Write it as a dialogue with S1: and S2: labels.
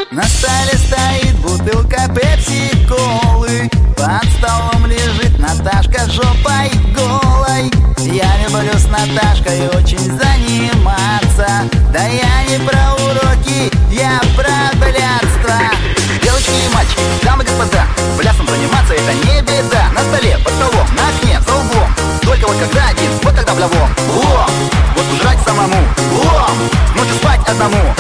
S1: На столе стоит бутылка пепси-колы, под столом лежит Наташка жопой голой. Я люблю с Наташкой очень заниматься. Да я не про уроки, я про блядство. Девочки и мальчики, дамы и господа, плясом заниматься это не беда. На столе, под столом, на окне, за углом. Только вот когда один, вот тогда влом. Вот жрать самому, ночью спать одному.